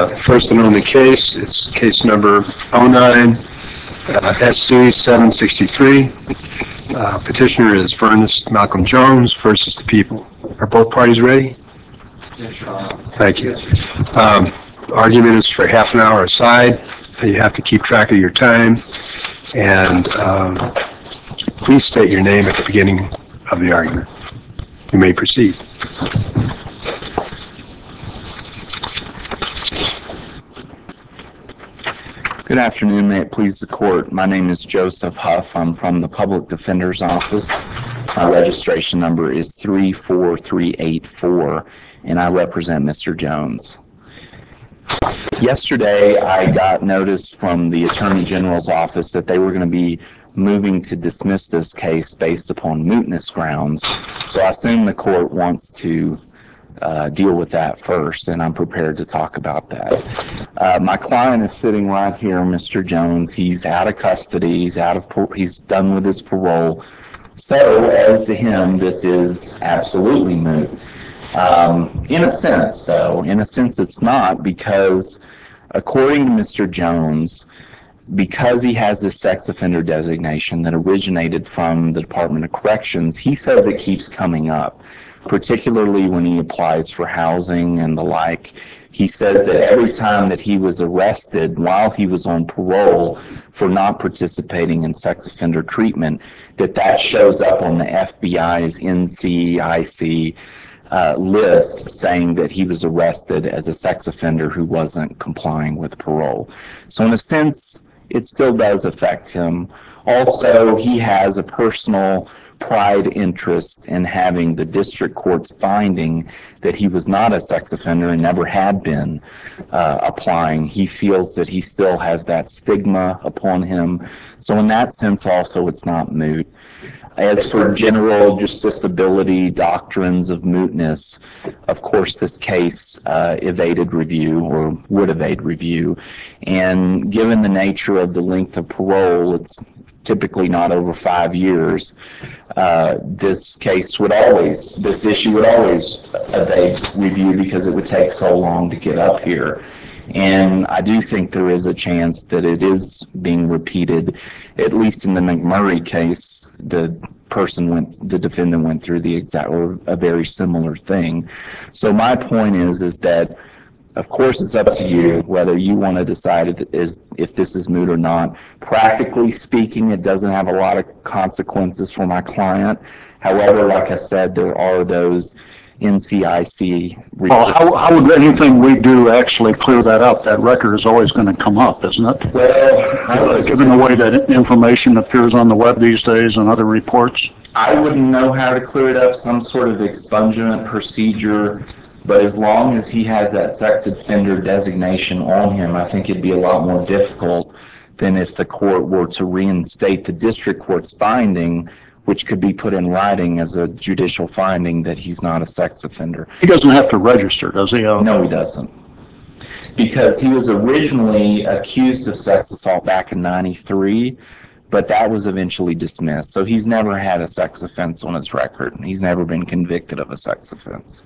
First and only case, it's case number 09 SC 763. Petitioner is Ernest Malcolm Jones versus the people. Are both parties ready? Yes, Your Honor. Thank you. Argument is for half an hour aside. You have to keep track of your time. And please state your name at the beginning of the argument. You may proceed. Good afternoon. May it please the court. My name is Joseph Huff. I'm from the Public Defender's Office. My registration number is 34384, and I represent Mr. Jones. Yesterday, I got notice from the Attorney General's office that they were going to be moving to dismiss this case based upon mootness grounds. So I assume the court wants to deal with that first, and I'm prepared to talk about that. My client is sitting right here, Mr. Jones. He's out of custody. He's done with his parole. So, as to him, this is absolutely moot. In a sense, though, it's not, because according to Mr. Jones, because he has this sex offender designation that originated from the Department of Corrections, he says it keeps coming up, particularly when he applies for housing and the like. He says that every time that he was arrested while he was on parole for not participating in sex offender treatment, that shows up on the FBI's NCIC list saying that he was arrested as a sex offender who wasn't complying with parole. So in a sense, it still does affect him. Also, he has a personal pride interest in having the district court's finding that he was not a sex offender and never had been applying. He feels that he still has that stigma upon him. So in that sense also, it's not moot. As for general justiciability doctrines of mootness, of course this case evaded review, or would evade review, and given the nature of the length of parole, it's typically not over 5 years. This issue would always evade review because it would take so long to get up here. And I do think there is a chance that it is being repeated, at least in the McMurray case. The defendant went through a very similar thing. So my point is that, of course, it's up to you whether you want to decide if this is moot or not. Practically speaking, it doesn't have a lot of consequences for my client. However, like I said, there are those NCIC. Well, how would anything we do actually clear that up? That record is always going to come up, isn't it? Well, given the way that information appears on the web these days and other reports. I wouldn't know how to clear it up, some sort of expungement procedure. But as long as he has that sex offender designation on him, I think it'd be a lot more difficult than if the court were to reinstate the district court's finding, which could be put in writing as a judicial finding that he's not a sex offender. He doesn't have to register, does he? No, he doesn't. Because he was originally accused of sex assault back in '93, but that was eventually dismissed. So he's never had a sex offense on his record. He's never been convicted of a sex offense.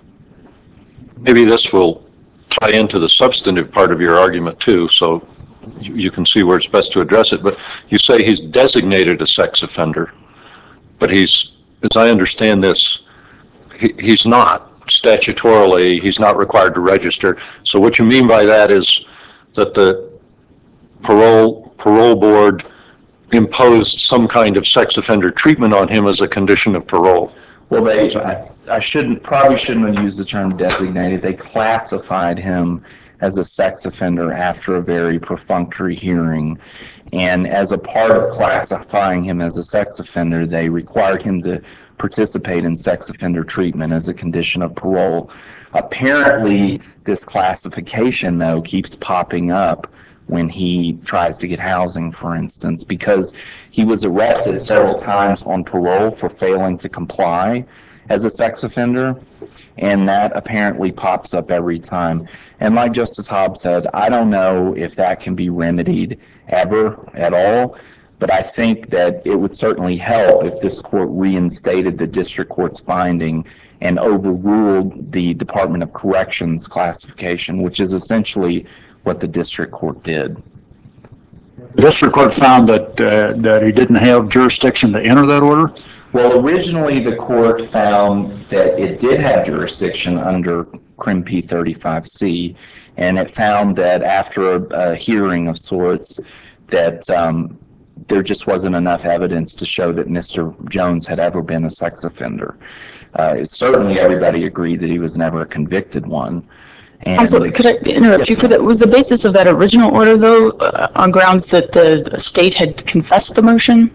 Maybe this will tie into the substantive part of your argument too, so you can see where it's best to address it. But you say he's designated a sex offender, but as I understand this, he's not statutorily, he's not required to register. So what you mean by that is that the parole board imposed some kind of sex offender treatment on him as a condition of parole. Well, I probably shouldn't have used the term designated. They classified him as a sex offender after a very perfunctory hearing. And as a part of classifying him as a sex offender, they required him to participate in sex offender treatment as a condition of parole. Apparently, this classification, though, keeps popping up when he tries to get housing, for instance, because he was arrested several times on parole for failing to comply as a sex offender, and that apparently pops up every time. And like Justice Hobbs said, I don't know if that can be remedied ever at all, but I think that it would certainly help if this court reinstated the district court's finding and overruled the Department of Corrections classification, which is essentially what the district court did. The district court found that he didn't have jurisdiction to enter that order? Well, originally the court found that it did have jurisdiction under Crim P 35C, and it found that after a hearing of sorts that there just wasn't enough evidence to show that Mr. Jones had ever been a sex offender. Certainly everybody agreed that he was never a convicted one. I'm sorry, could I interrupt you for that? Was the basis of that original order, though, on grounds that the state had confessed the motion?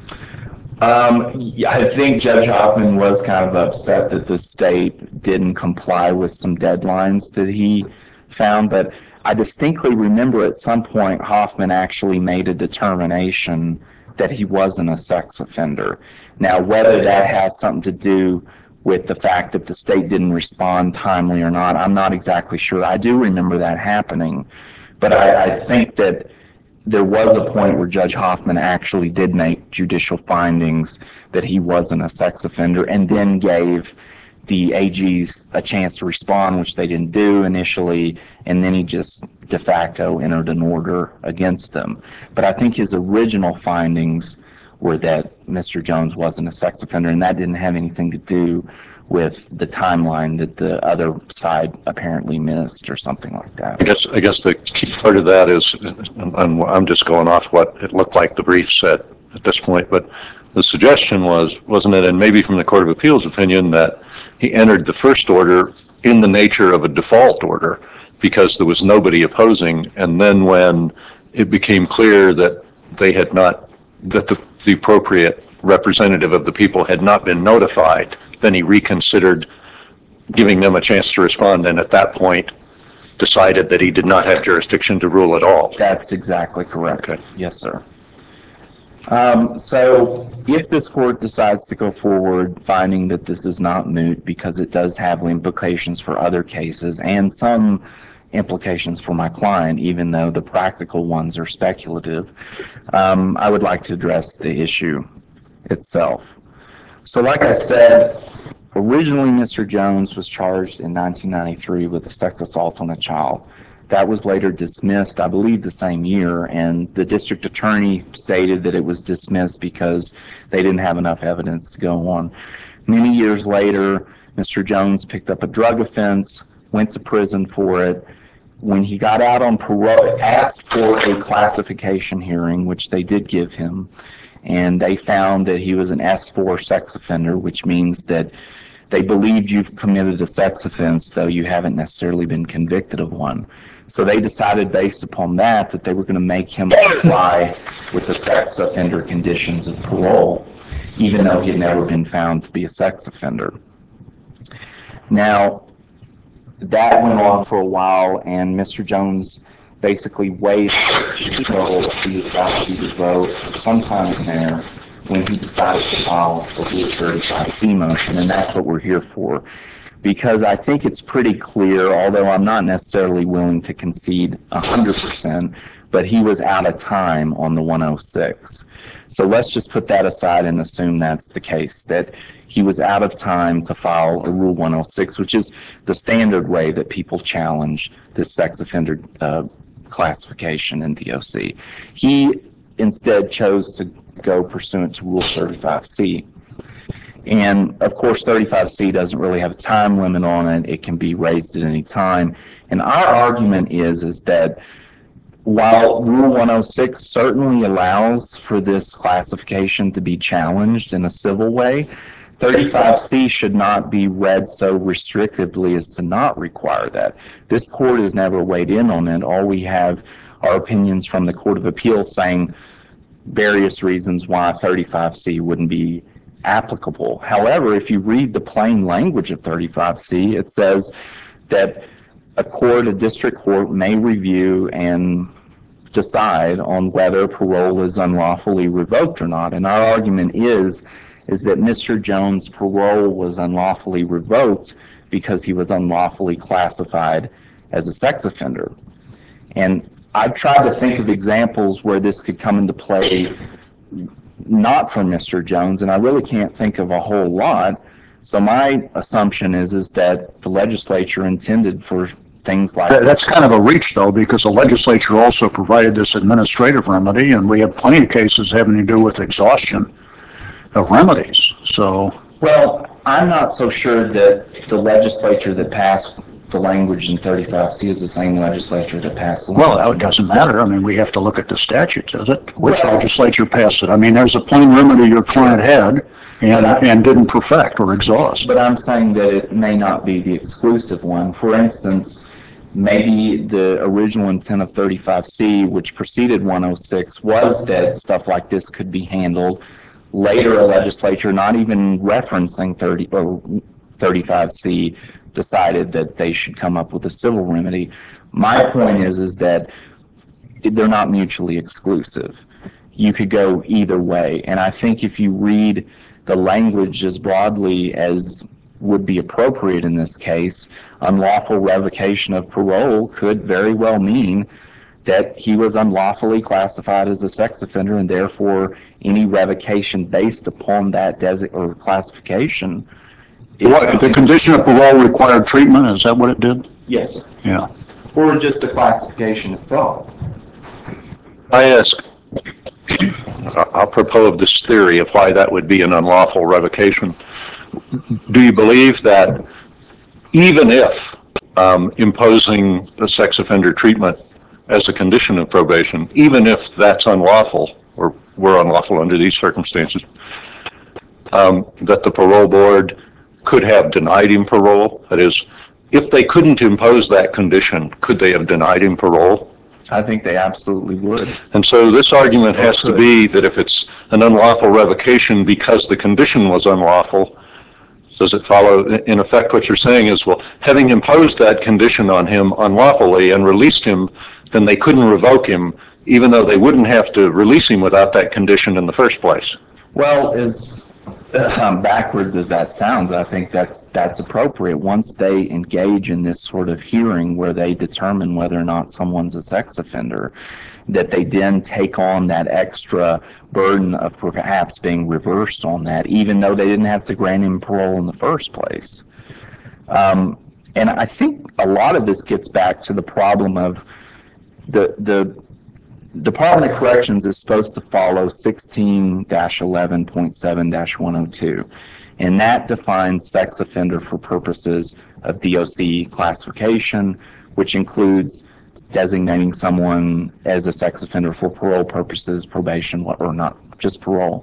Yeah, I think Judge Hoffman was kind of upset that the state didn't comply with some deadlines that he found, but I distinctly remember at some point Hoffman actually made a determination that he wasn't a sex offender. Now, whether that has something to do with the fact that the state didn't respond timely or not, I'm not exactly sure. I do remember that happening, but I think that there was a point where Judge Hoffman actually did make judicial findings that he wasn't a sex offender, and then gave the AGs a chance to respond, which they didn't do initially, and then he just de facto entered an order against them. But I think his original findings were that Mr. Jones wasn't a sex offender, and that didn't have anything to do with the timeline that the other side apparently missed or something like that. I guess the key part of that is, and I'm just going off what it looked like the brief said at this point, but the suggestion wasn't it, and maybe from the Court of Appeals opinion, that he entered the first order in the nature of a default order because there was nobody opposing, and then when it became clear that they had not, that the appropriate representative of the people had not been notified, then he reconsidered giving them a chance to respond, and at that point decided that he did not have jurisdiction to rule at all. That's exactly correct. Okay. Yes, sir. So if this court decides to go forward finding that this is not moot because it does have implications for other cases and some implications for my client, even though the practical ones are speculative, I would like to address the issue itself. So like I said, originally Mr. Jones was charged in 1993 with a sex assault on a child. That was later dismissed, I believe, the same year, and the district attorney stated that it was dismissed because they didn't have enough evidence to go on. Many years later, Mr. Jones picked up a drug offense, went to prison for it. When he got out on parole, asked for a classification hearing, which they did give him, and they found that he was an S4 sex offender, which means that they believed you've committed a sex offense, though you haven't necessarily been convicted of one. So they decided based upon that they were going to make him comply with the sex offender conditions of parole, even though he had never been found to be a sex offender. Now, that went on for a while, and Mr. Jones basically waited until he was about to be revoked sometime in there when he decided to file a Rule 35C motion, and that's what we're here for. Because I think it's pretty clear, although I'm not necessarily willing to concede 100%, but he was out of time on the 106. So let's just put that aside and assume that's the case, that he was out of time to file a Rule 106, which is the standard way that people challenge this sex offender classification in DOC. He instead chose to go pursuant to Rule 35C. And of course, 35C doesn't really have a time limit on it. It can be raised at any time. And our argument is that while Rule 106 certainly allows for this classification to be challenged in a civil way, 35C should not be read so restrictively as to not require that. This court has never weighed in on it. All we have are opinions from the Court of Appeals saying various reasons why 35C wouldn't be applicable. However, if you read the plain language of 35C, it says that a district court may review and decide on whether parole is unlawfully revoked or not. And our argument is that Mr. Jones' parole was unlawfully revoked because he was unlawfully classified as a sex offender. And I've tried to think of examples where this could come into play not for Mr. Jones, and I really can't think of a whole lot, So my assumption is that the legislature intended for things like That's kind of a reach, though, because the legislature also provided this administrative remedy, and we have plenty of cases having to do with exhaustion of remedies. So, Well, I'm not so sure that the legislature that passed the language in 35C is the same legislature that passed the language. well, it doesn't matter. I mean, we have to look at the statute, does it? Which legislature passed it? I mean, there's a plain remedy your client had and didn't perfect or exhaust. But I'm saying that it may not be the exclusive one. For instance, maybe the original intent of 35C, which preceded 106, was that stuff like this could be handled. Later, a legislature, not even referencing 35C, decided that they should come up with a civil remedy. My point is that they're not mutually exclusive. You could go either way. And I think if you read the language as broadly as would be appropriate in this case, unlawful revocation of parole could very well mean that he was unlawfully classified as a sex offender, and therefore any revocation based upon that or classification. The condition of parole required treatment, is that what it did? Yes, sir. Yeah. Or just the classification itself. I ask, I'll propose this theory of why that would be an unlawful revocation. Do you believe that even if imposing a sex offender treatment as a condition of probation, even if that's unlawful, or were unlawful under these circumstances, that the parole board could have denied him parole? That is, if they couldn't impose that condition, could they have denied him parole? I think they absolutely would. And so this argument has to be that if it's an unlawful revocation because the condition was unlawful, does it follow, in effect, what you're saying is, well, having imposed that condition on him unlawfully and released him, then they couldn't revoke him, even though they wouldn't have to release him without that condition in the first place? Well, as backwards as that sounds, I think that's appropriate. Once they engage in this sort of hearing where they determine whether or not someone's a sex offender, that they then take on that extra burden of perhaps being reversed on that, even though they didn't have to grant him parole in the first place. And I think a lot of this gets back to the problem of the Department of Corrections is supposed to follow 16-11.7-102, and that defines sex offender for purposes of DOC classification, which includes designating someone as a sex offender for parole purposes, probation, or not just parole.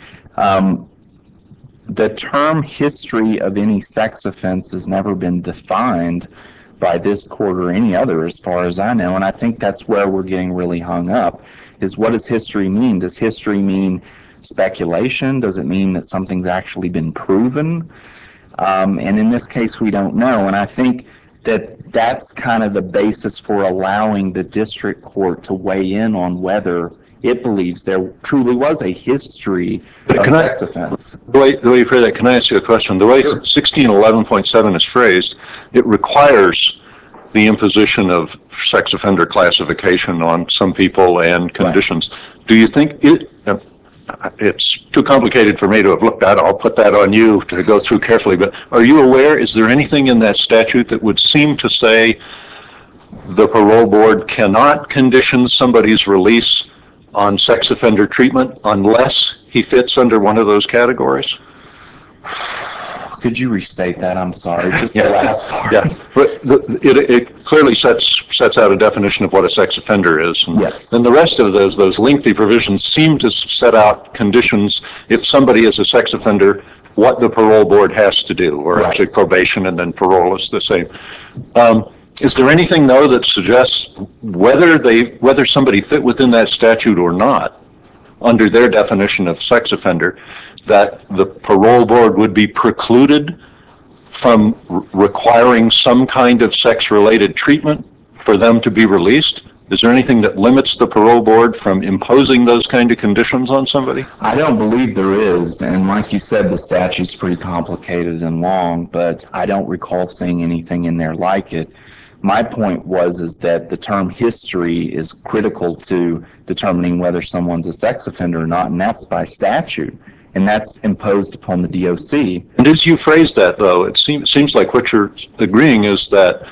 The term history of any sex offense has never been defined by this court or any other, as far as I know, and I think that's where we're getting really hung up, is what does history mean? Does history mean speculation? Does it mean that something's actually been proven? And in this case, we don't know, and I think that that's kind of the basis for allowing the district court to weigh in on whether it believes there truly was a history of sex offense. The way you phrase that, can I ask you a question? The way 1611.7 is phrased, it requires the imposition of sex offender classification on some people and conditions. Right. Do you think it's too complicated for me to have looked at? I'll put that on you to go through carefully, but are you aware, is there anything in that statute that would seem to say the parole board cannot condition somebody's release on sex offender treatment unless he fits under one of those categories? Could you restate that? I'm sorry. Just the last part. Yeah, but it clearly sets out a definition of what a sex offender is. And yes. And the rest of those lengthy provisions seem to set out conditions if somebody is a sex offender, what the parole board has to do, or actually probation and then parole is the same. Is there anything, though, that suggests whether somebody fit within that statute or not, under their definition of sex offender, that the parole board would be precluded from requiring some kind of sex-related treatment for them to be released? Is there anything that limits the parole board from imposing those kind of conditions on somebody? I don't believe there is, and like you said, the statute's pretty complicated and long, but I don't recall seeing anything in there like it. My point is that the term history is critical to determining whether someone's a sex offender or not, and that's by statute. and that's imposed upon the DOC. And as you phrase that, though, it seems like what you're agreeing is that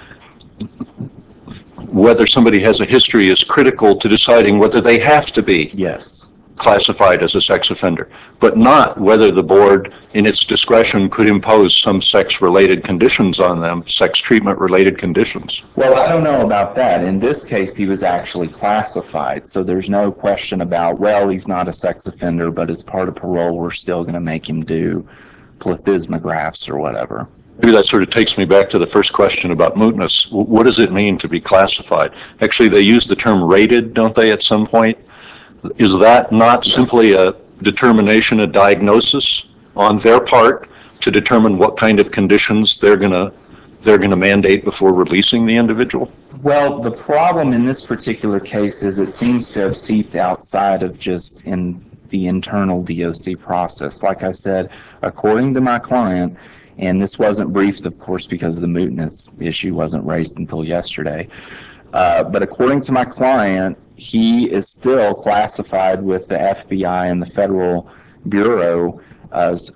whether somebody has a history is critical to deciding whether they have to be Yes. classified as a sex offender, but not whether the board, in its discretion, could impose some sex-related conditions on them, sex treatment-related conditions. Well, I don't know about that. In this case, he was actually classified, so there's no question about, well, he's not a sex offender, but as part of parole, we're still going to make him do plethysmographs or whatever. Maybe that sort of takes me back to the first question about mootness. What does it mean to be classified? Actually, they use the term rated, don't they, at some point? Is that not simply a determination, a diagnosis on their part to determine what kind of conditions they're going to mandate before releasing the individual? Well, the problem in this particular case is it seems to have seeped outside of just in the internal DOC process. Like I said, according to my client, and this wasn't briefed, of course, because the mootness issue wasn't raised until yesterday, but according to my client, he is still classified with the FBI and the Federal Bureau as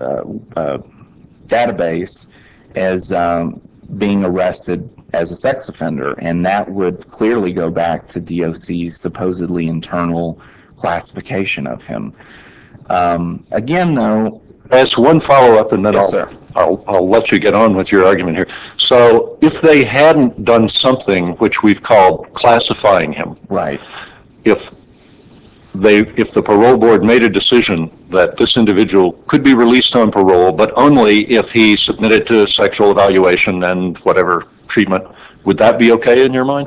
database as being arrested as a sex offender, and that would clearly go back to DOC's supposedly internal classification of him. Again, though, Ask one follow-up, and then Yes, sir. I'll let you get on with your argument here. So if they hadn't done something which we've called classifying him, right, if the parole board made a decision that this individual could be released on parole, but only if he submitted to sexual evaluation and whatever treatment, would that be okay in your mind?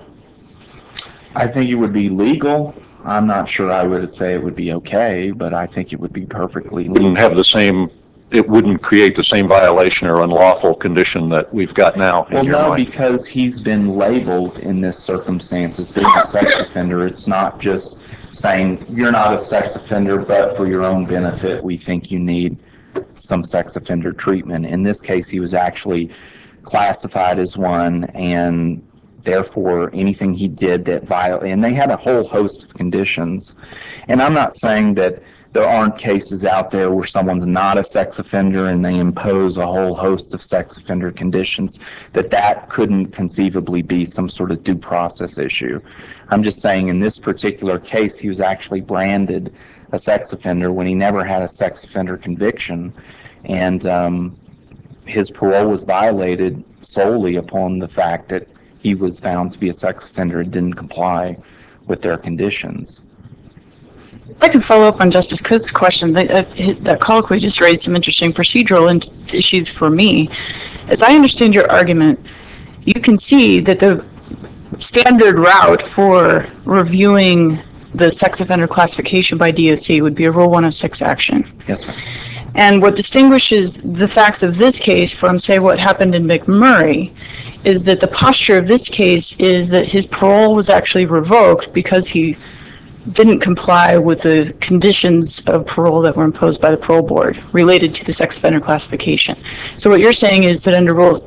I think it would be legal. I'm not sure I would say it would be okay, but I think it would be perfectly legal. It wouldn't create the same violation or unlawful condition that we've got now Well, in your no, mind? because he's been labeled in this circumstance as being a sex offender. It's not just saying you're not a sex offender, but for your own benefit, we think you need some sex offender treatment. In this case, he was actually classified as one, and therefore anything he did that violated, and they had a whole host of conditions. And I'm not saying that there aren't cases out there where someone's not a sex offender and they impose a whole host of sex offender conditions, that couldn't conceivably be some sort of due process issue. I'm just saying in this particular case, he was actually branded a sex offender when he never had a sex offender conviction, and his parole was violated solely upon the fact that he was found to be a sex offender and didn't comply with their conditions. If I can follow up on Justice Coates' question, that colloquy just raised some interesting procedural issues for me. As I understand your argument, you can see that the standard route for reviewing the sex offender classification by DOC would be a Rule 106 action. Yes, ma'am. And what distinguishes the facts of this case from, say, what happened in McMurray is that the posture of this case is that his parole was actually revoked because he didn't comply with the conditions of parole that were imposed by the parole board related to the sex offender classification. So what you're saying is that under Rule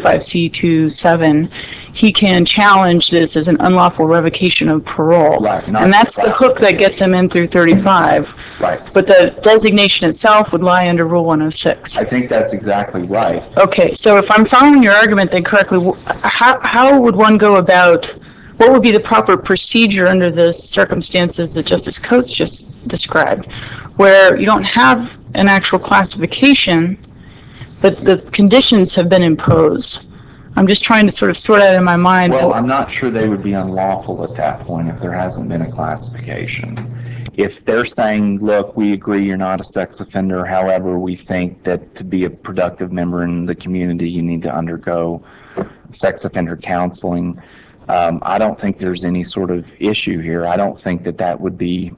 35C27, he can challenge this as an unlawful revocation of parole. Right, and that's the hook that gets him in through 35. Right. But the designation itself would lie under Rule 106. I think that's exactly right. Okay, so if I'm following your argument then correctly, how would one go about, what would be the proper procedure under the circumstances that Justice Coates just described, where you don't have an actual classification, but the conditions have been imposed? I'm just trying to sort of sort out in my mind. Well, I'm not sure they would be unlawful at that point if there hasn't been a classification. If they're saying, look, we agree you're not a sex offender, however, we think that to be a productive member in the community, you need to undergo sex offender counseling, I don't think there's any sort of issue here. I don't think that would be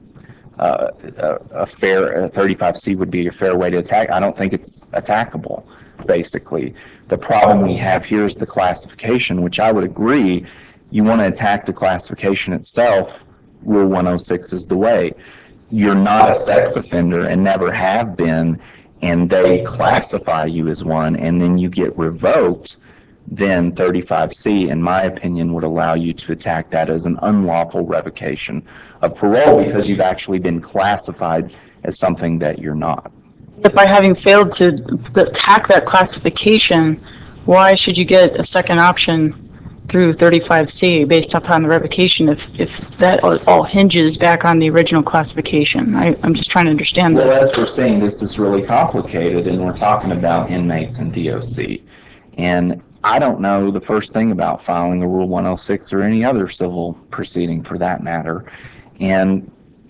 a fair, 35C would be a fair way to attack. I don't think it's attackable, basically. The problem we have here is the classification, which I would agree, you want to attack the classification itself, Rule 106 is the way. You're not a sex offender and never have been, and they classify you as one, and then you get revoked, then 35C, in my opinion, would allow you to attack that as an unlawful revocation of parole because you've actually been classified as something that you're not. But by having failed to attack that classification, why should you get a second option through 35C based upon the revocation if that all hinges back on the original classification? I'm just trying to understand Well, that. as we're saying, this is really complicated, and we're talking about inmates and DOC. And I don't know the first thing about filing a Rule 106 or any other civil proceeding for that matter. And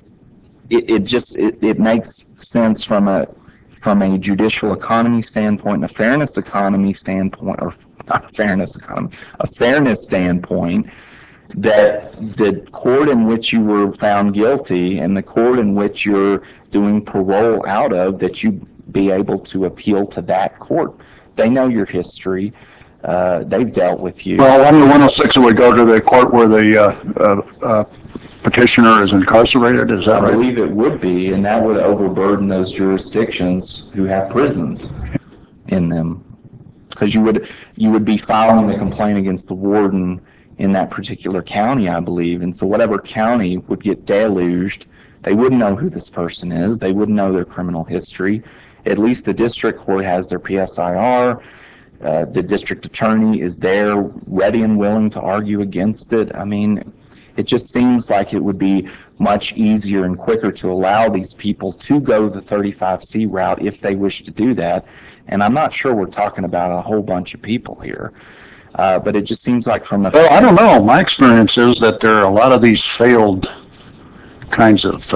it makes sense from a judicial economy standpoint and a fairness economy standpoint, or not a fairness economy, a fairness standpoint, that the court in which you were found guilty and the court in which you're doing parole out of, that you be able to appeal to that court. They know your history. They've dealt with you. Well, under 106, it would go to the court where the petitioner is incarcerated, is that I right? believe it would be, and that would overburden those jurisdictions who have prisons in them. Because you would be filing the complaint against the warden in that particular county, I believe. And so whatever county would get deluged, they wouldn't know who this person is. They wouldn't know their criminal history. At least the district court has their PSIR. The district attorney is there ready and willing to argue against it. I mean, it just seems like it would be much easier and quicker to allow these people to go the 35C route if they wish to do that. And I'm not sure we're talking about a whole bunch of people here. But it just seems like from a... Well, I don't know. My experience is that there are a lot of these failed kinds of,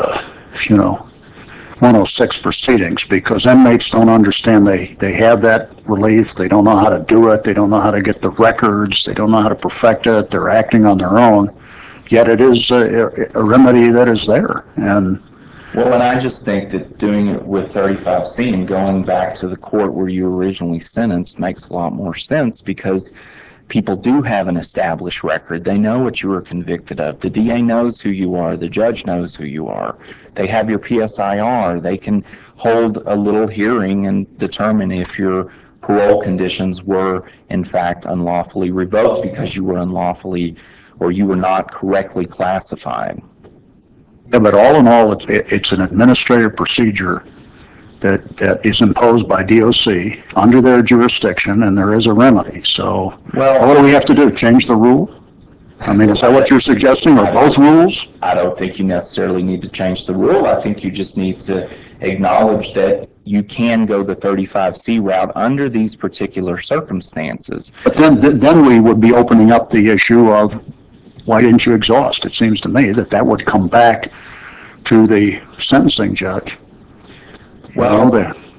106 proceedings because inmates don't understand they have that relief. They don't know how to do it. They don't know how to get the records. They don't know how to perfect it. They're acting on their own. Yet it is a remedy that is there. And Well, and I just think that doing it with 35C and going back to the court where you were originally sentenced makes a lot more sense because people do have an established record. They know what you were convicted of. The DA knows who you are. The judge knows who you are. They have your PSIR. They can hold a little hearing and determine if your parole conditions were, in fact, unlawfully revoked because you were unlawfully or you were not correctly classified. yeah, but all in all, it's an administrative procedure that is imposed by DOC under their jurisdiction, and there is a remedy. So Well, what do we have to do? Change the rule? I mean, is that what you're suggesting, or both rules? I don't think you necessarily need to change the rule. I think you just need to acknowledge that you can go the 35C route under these particular circumstances. But then we would be opening up the issue of why didn't you exhaust? It seems to me that would come back to the sentencing judge. Well,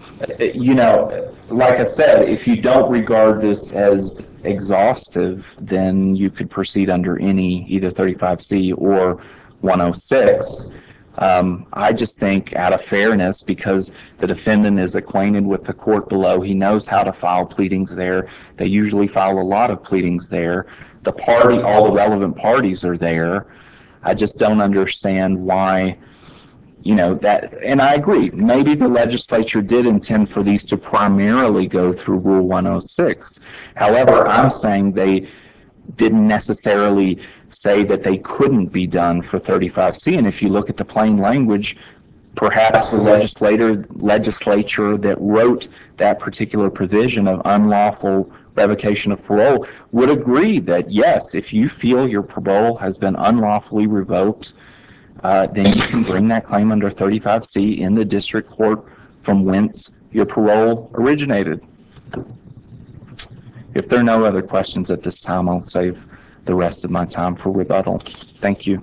like I said, if you don't regard this as exhaustive, then you could proceed under either 35C or 106. I just think out of fairness, because the defendant is acquainted with the court below, he knows how to file pleadings there. They usually file a lot of pleadings there. All the relevant parties are there. I just don't understand why, and I agree, maybe the legislature did intend for these to primarily go through Rule 106. However, I'm saying they didn't necessarily say that they couldn't be done for 35C. And if you look at the plain language, perhaps the legislature that wrote that particular provision of unlawful revocation of parole would agree that, yes, if you feel your parole has been unlawfully revoked, then you can bring that claim under 35C in the district court from whence your parole originated. If there are no other questions at this time, I'll save the rest of my time for rebuttal. Thank you.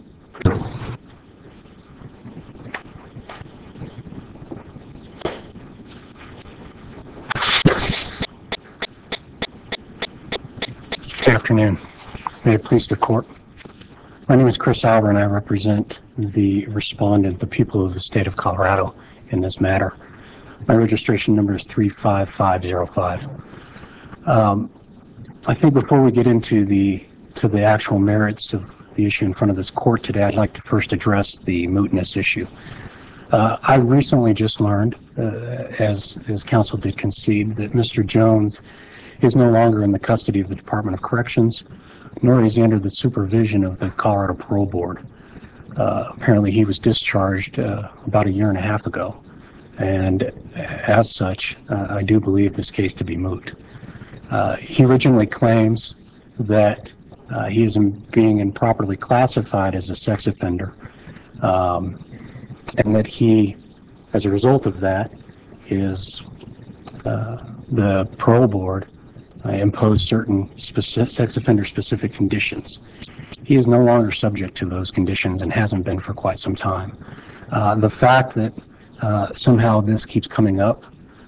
Good afternoon. May it please the court. My name is Chris Albert, and I represent the respondent, the people of the state of Colorado, in this matter. My registration number is 35505. I think before we get into the actual merits of the issue in front of this court today, I'd like to first address the mootness issue. I recently just learned, as counsel did concede, that Mr. Jones is no longer in the custody of the Department of Corrections, nor is he under the supervision of the Colorado Parole Board. Apparently he was discharged about a year and a half ago. And as such, I do believe this case to be moot. He originally claims that he is being improperly classified as a sex offender, and that he, as a result of that, the parole board imposed certain sex offender specific conditions. He is no longer subject to those conditions and hasn't been for quite some time. The fact that somehow this keeps coming up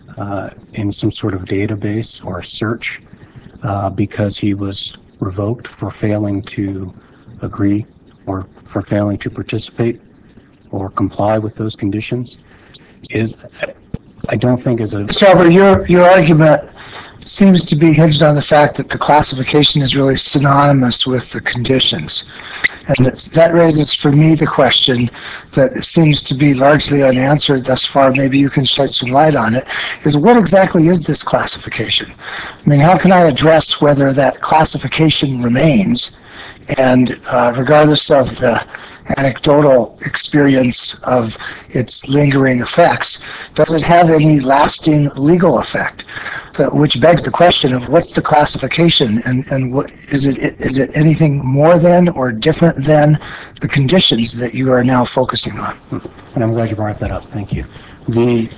in some sort of database or search because he was revoked for failing to agree or for failing to participate or comply with those conditions is, I don't think is a... Mr. Albert, your argument seems to be hinged on the fact that the classification is really synonymous with the conditions. And that raises for me the question that seems to be largely unanswered thus far. Maybe you can shed some light on it, is what exactly is this classification? I mean, how can I address whether that classification remains, and regardless of the anecdotal experience of its lingering effects, does it have any lasting legal effect? Which begs the question of what's the classification, and what is it anything more than or different than the conditions that you are now focusing on? And I'm glad you brought that up. Thank you. The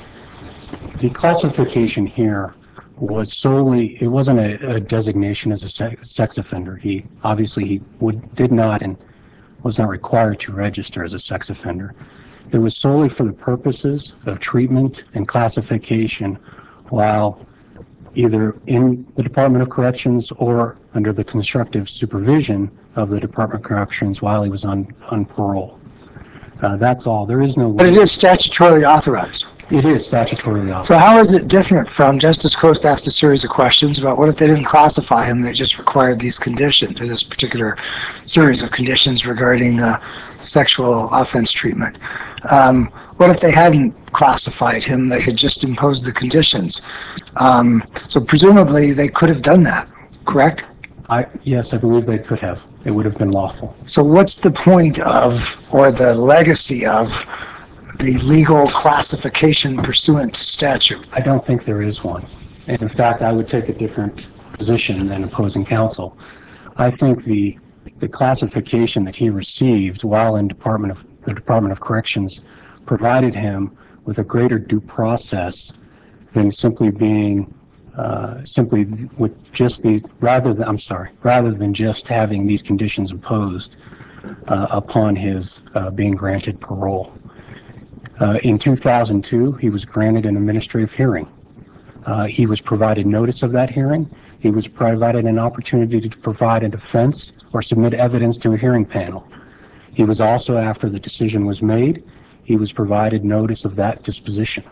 classification here was solely, it wasn't a designation as a sex offender. He obviously did not and was not required to register as a sex offender. It was solely for the purposes of treatment and classification while either in the Department of Corrections or under the constructive supervision of the Department of Corrections while he was on parole. That's all. There is no... But it is statutorily authorized. It is statutorily authorized. So how is it different from, Justice Coast asked a series of questions about what if they didn't classify him, they just required these conditions, or this particular series of conditions regarding sexual offense treatment. What if they hadn't classified him, they had just imposed the conditions? So presumably they could have done that, correct? Yes, I believe they could have. It would have been lawful. So what's the point of, or the legacy of, the legal classification pursuant to statute? I don't think there is one. And in fact, I would take a different position than opposing counsel. I think the classification that he received while in the Department of Corrections provided him with a greater due process than simply being simply with just these, rather than just having these conditions imposed upon his being granted parole. In 2002, he was granted an administrative hearing. He was provided notice of that hearing. He was provided an opportunity to provide a defense or submit evidence to a hearing panel. He was also, after the decision was made, he was provided notice of that disposition.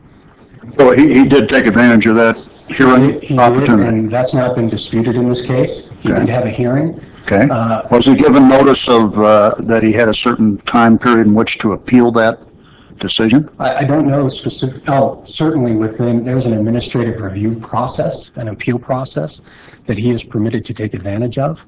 So he did take advantage of that hearing opportunity? And that's not been disputed in this case. He did have a hearing. Okay. Was he given notice of that he had a certain time period in which to appeal that decision? I don't know specific. Oh, certainly there's an administrative review process, an appeal process that he is permitted to take advantage of.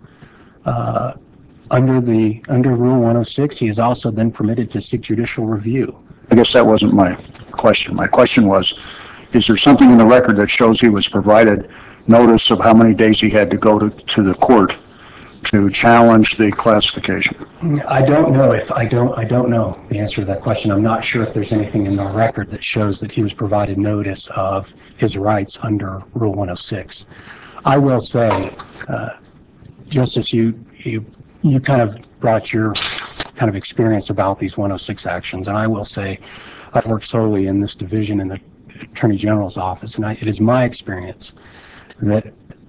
Under Rule 106, he is also then permitted to seek judicial review. I guess that wasn't my question. My question was, is there something in the record that shows he was provided notice of how many days he had to go to the court to challenge the classification? I don't know I don't know the answer to that question. I'm not sure if there's anything in the record that shows that he was provided notice of his rights under Rule 106. I will say, Justice, you kind of brought your kind of experience about these 106 actions, and I will say I've worked solely in this division in the Attorney General's office, and it is my experience that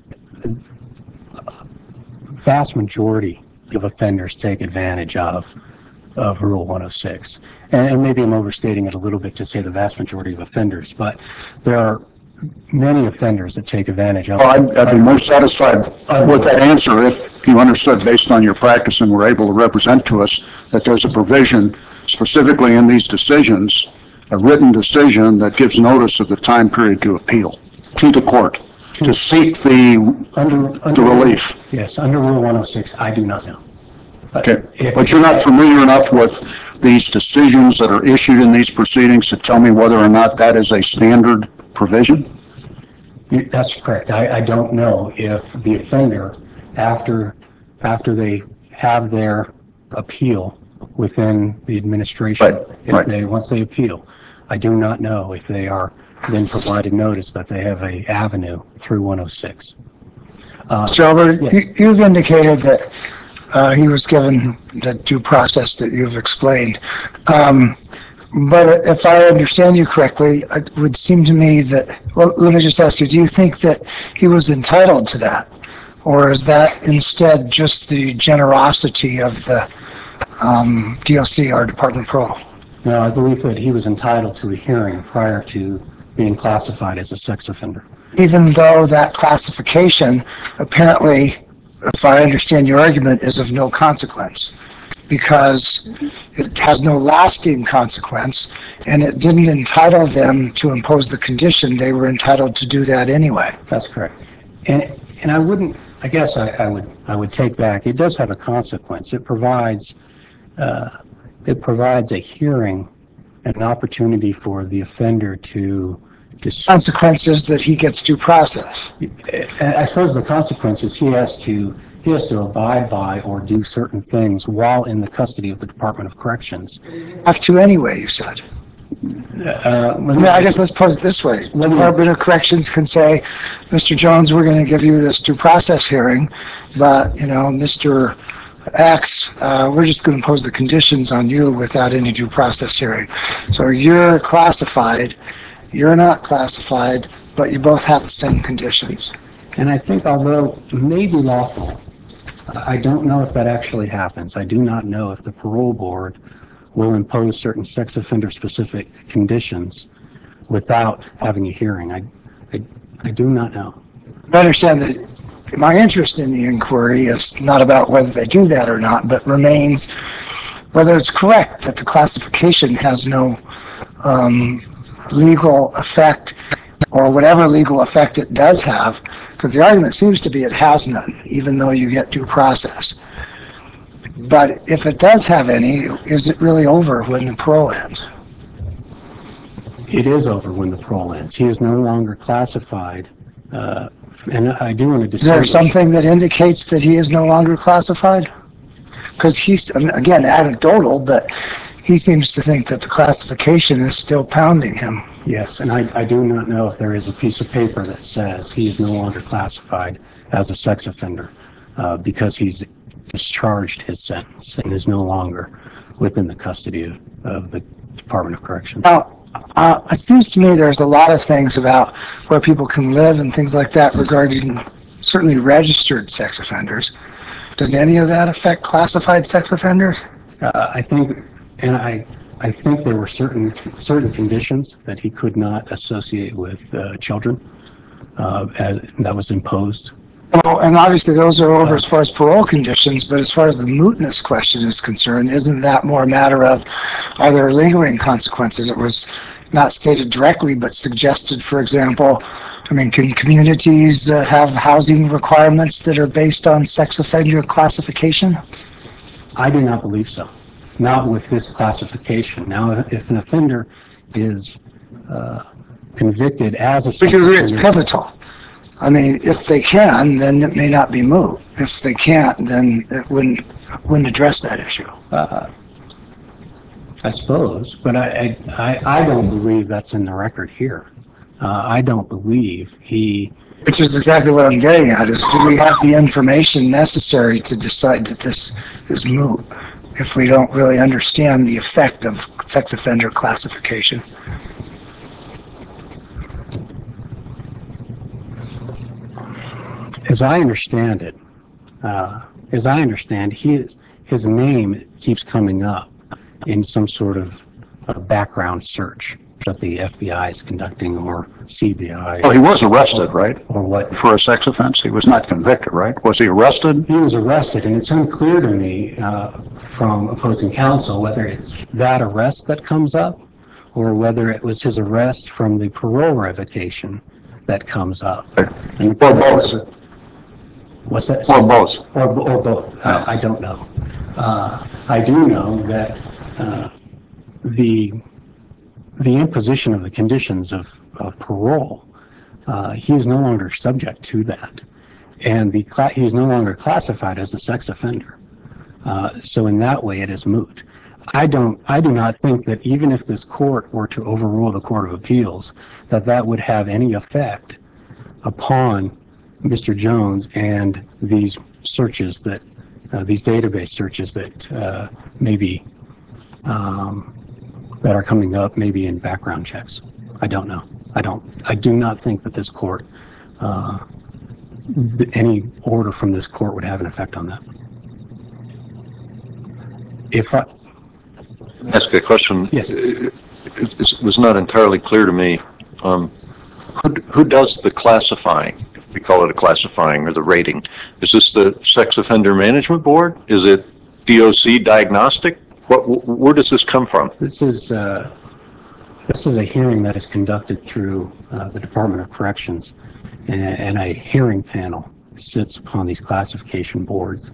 vast majority of offenders take advantage of Rule 106. And maybe I'm overstating it a little bit to say the vast majority of offenders, but there are many offenders that take advantage of it. Well, I'd be more satisfied with that answer if you understood, based on your practice and were able to represent to us, that there's a provision specifically in these decisions, a written decision that gives notice of the time period to appeal to the court to seek the relief. Yes, under Rule 106, I do not know. Okay, but you're not familiar enough with these decisions that are issued in these proceedings to tell me whether or not that is a standard provision? That's correct. I don't know if the offender, after they have their appeal within the administration, once they appeal, I do not know if they are then provided notice that they have a avenue through 106. Mr. Albert, yes. you've indicated that he was given the due process that you've explained. But if I understand you correctly, it would seem to me that, well, let me just ask you, do you think that he was entitled to that? Or is that instead just the generosity of the DOC or Department of Parole? No, I believe that he was entitled to a hearing prior to being classified as a sex offender. Even though that classification apparently, if I understand your argument, is of no consequence, because it has no lasting consequence, and it didn't entitle them to impose the condition. They were entitled to do that anyway. That's correct. And I wouldn't, I guess I would take back, it does have a consequence. It provides a hearing, an opportunity for the offender to Consequence is that he gets due process. I suppose the consequence is he has to abide by or do certain things while in the custody of the Department of Corrections. Have to anyway, you said. I guess let's pose it this way. The Department of Corrections can say, Mr. Jones, we're going to give you this due process hearing, but, Mr. X, we're just going to impose the conditions on you without any due process hearing. So you're classified, you're not classified, but you both have the same conditions. And I think although it may be lawful, I don't know if that actually happens. I do not know if the parole board will impose certain sex offender specific conditions without having a hearing. I do not know. I understand that my interest in the inquiry is not about whether they do that or not, but remains whether it's correct that the classification has no legal effect, or whatever legal effect it does have, because the argument seems to be it has none, even though you get due process. But if it does have any, is it really over when the parole ends? It is over when the parole ends. He is no longer classified, and I do want to distinguish. Is there something that indicates that he is no longer classified? Because he's, again, anecdotal, but he seems to think that the classification is still pounding him. Yes, and I do not know if there is a piece of paper that says he is no longer classified as a sex offender because he's discharged his sentence and is no longer within the custody of the Department of Corrections. Now, it seems to me there's a lot of things about where people can live and things like that regarding certainly registered sex offenders. Does any of that affect classified sex offenders? I think there were certain conditions that he could not associate with children that was imposed. Well, and obviously those are over as far as parole conditions, but as far as the mootness question is concerned, isn't that more a matter of, are there lingering consequences? It was not stated directly, but suggested, for example, can communities have housing requirements that are based on sex offender classification? I do not believe so. Not with this classification. Now, if an offender is convicted as a sex offender... Because it's pivotal. If they can, then it may not be moot. If they can't, then it wouldn't address that issue. I suppose, but I don't believe that's in the record here. I don't believe he... Which is exactly what I'm getting at, is do we have the information necessary to decide that this is moot if we don't really understand the effect of sex offender classification? As I understand it, his name keeps coming up in some sort of background search that the FBI is conducting, or CBI. Well, he was arrested, right? Or what? For a sex offense. He was not convicted, right? Was he arrested? He was arrested, and it's unclear to me from opposing counsel whether it's that arrest that comes up or whether it was his arrest from the parole revocation that comes up. Or both. What's that? Or both. Or both. I don't know. I do know that the imposition of the conditions of parole, he is no longer subject to that. And he is no longer classified as a sex offender. So in that way, it is moot. I do not think that even if this court were to overrule the Court of Appeals, that would have any effect upon Mr. Jones and these searches these database searches that maybe that are coming up, maybe in background checks. I don't know. I do not think that this court, any order from this court would have an effect on that. If I Ask a question. Yes. It was not entirely clear to me. Who does the classifying? If we call it a classifying or the rating. Is this the Sex Offender Management Board? Is it DOC Diagnostic? Where does this come from? This is a hearing that is conducted through the Department of Corrections, and a hearing panel sits upon these classification boards.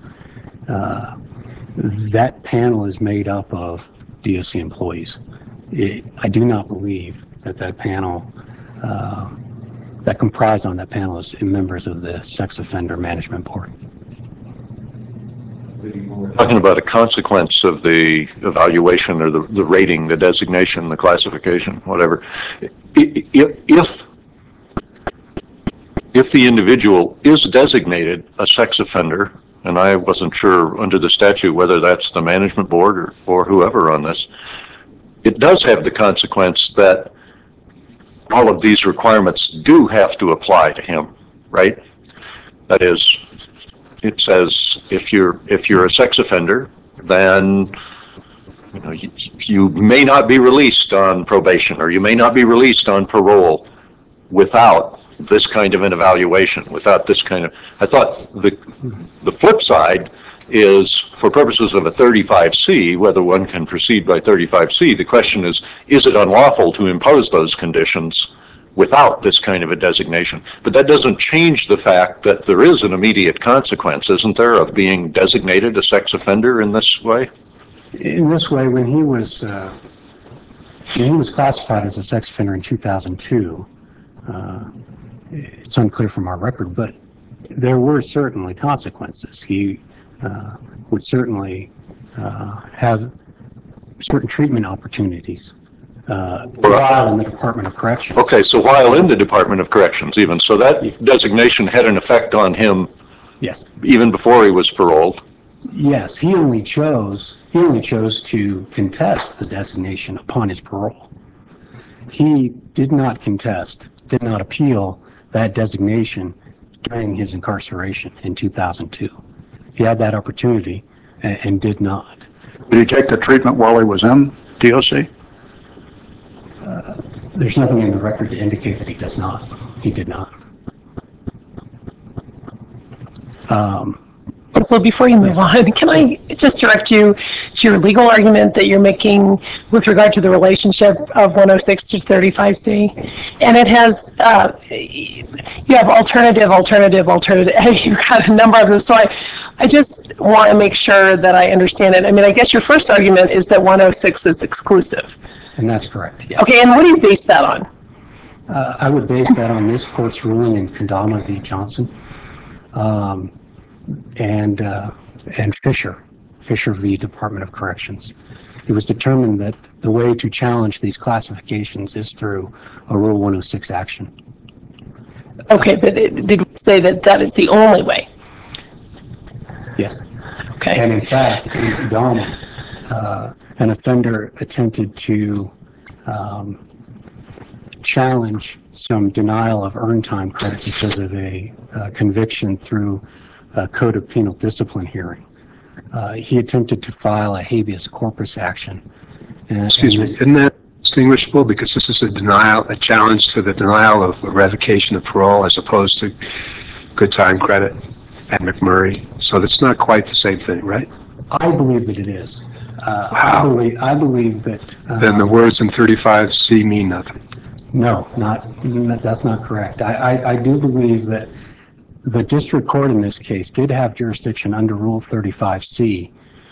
That panel is made up of DOC employees. I do not believe that panel, that comprise on that panel is members of the Sex Offender Management Board. Talking about a consequence of the evaluation or the rating, the designation, the classification, whatever. If the individual is designated a sex offender, and I wasn't sure under the statute whether that's the management board or whoever on this, it does have the consequence that all of these requirements do have to apply to him, right? That is, it says if you're a sex offender, then you may not be released on probation, or you may not be released on parole without this kind of an evaluation, without this kind of. I thought the flip side is, for purposes of a 35C, whether one can proceed by 35C, the question is it unlawful to impose those conditions without this kind of a designation? But that doesn't change the fact that there is an immediate consequence, isn't there, of being designated a sex offender in this way? In this way, when he was classified as a sex offender in 2002, it's unclear from our record, but there were certainly consequences. He would certainly have certain treatment opportunities while in the Department of Corrections. Okay, so while in the Department of Corrections even, so that designation had an effect on him. Yes. Even before he was paroled. Yes, he only chose to contest the designation upon his parole. He did not appeal that designation during his incarceration in 2002. He had that opportunity and did not. Did he take the treatment while he was in DOC? There's nothing in the record to indicate that he does not. He did not. So before you move on, can I just direct you to your legal argument that you're making with regard to the relationship of 106 to 35C? And it has, you have alternative. You've got a number of them. So I just want to make sure that I understand it. I mean, I guess your first argument is that 106 is exclusive. And that's correct, yes. Okay, and what do you base that on? I would base that on this court's ruling in Kendama v. Johnson. And Fisher v. Department of Corrections. It was determined that the way to challenge these classifications is through a Rule 106 action. Okay, but did we say that is the only way? Yes. Okay. And in fact, in Kendama, an offender attempted to challenge some denial of earned time credit because of a conviction through a Code of Penal Discipline hearing. He attempted to file a habeas corpus action. Excuse me, isn't that distinguishable? Because this is a challenge to the denial of revocation of parole as opposed to good time credit and McMurray. So that's not quite the same thing, right? I believe that it is. Wow. I believe that... Then the words in 35C mean nothing. No, that's not correct. I do believe that the district court in this case did have jurisdiction under Rule 35C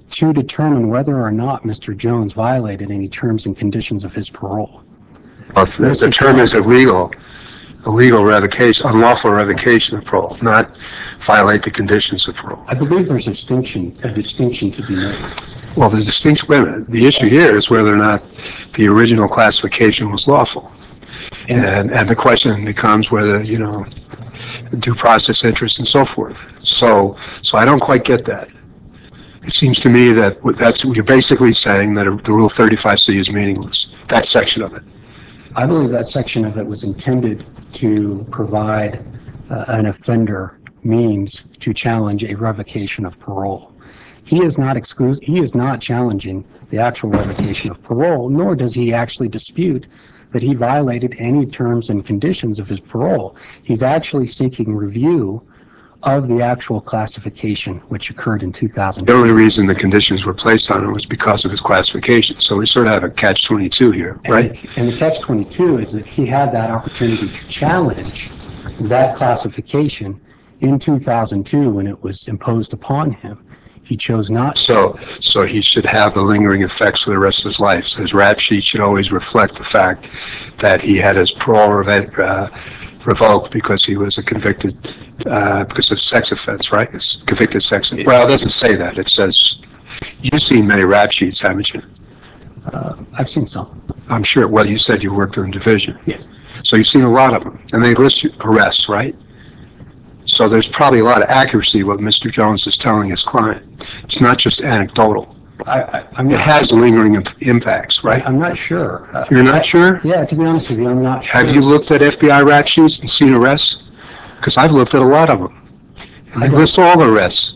to determine whether or not Mr. Jones violated any terms and conditions of his parole. The term is illegal revocation, unlawful revocation of parole, not violate the conditions of parole. I believe there's a distinction to be made. Well, the distinction, wait a minute, the issue here is whether or not the original classification was lawful. And the question becomes whether, due process interest and so forth. So I don't quite get that. It seems to me that you're basically saying that the Rule 35C is meaningless, that section of it. I believe that section of it was intended to provide an offender means to challenge a revocation of parole. He is not challenging the actual revocation of parole, nor does he actually dispute that he violated any terms and conditions of his parole. He's actually seeking review of the actual classification which occurred in 2000. The only reason the conditions were placed on him was because of his classification. So we sort of have a catch-22 here, right? And the catch-22 is that he had that opportunity to challenge that classification in 2002 when it was imposed upon him. He chose not to. So he should have the lingering effects for the rest of his life. So his rap sheet should always reflect the fact that he had his parole revoked because he was a convicted, because of sex offense, right? It's convicted sex offense. Well, it doesn't say that. It says, you've seen many rap sheets, haven't you? I've seen some. I'm sure. Well, you said you worked in division. Yes. So you've seen a lot of them. And they list arrests, right? So there's probably a lot of accuracy what Mr. Jones is telling his client. It's not just anecdotal. It has lingering impacts, right? I'm not sure. You're not sure? Yeah, to be honest with you, I'm not sure. Have you looked at FBI rap sheets and seen arrests? Because I've looked at a lot of them. And they list all the arrests.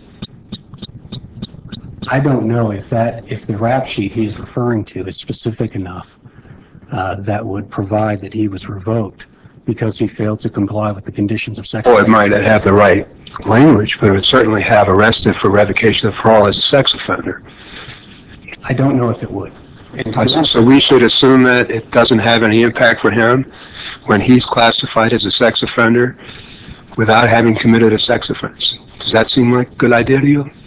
I don't know if the rap sheet he's referring to is specific enough that would provide that he was revoked because he failed to comply with the conditions of sex. Oh, it might have the right language, but it would certainly have arrested for revocation of parole as a sex offender. I don't know if it would. So we should assume that it doesn't have any impact for him when he's classified as a sex offender without having committed a sex offense. Does that seem like a good idea to you?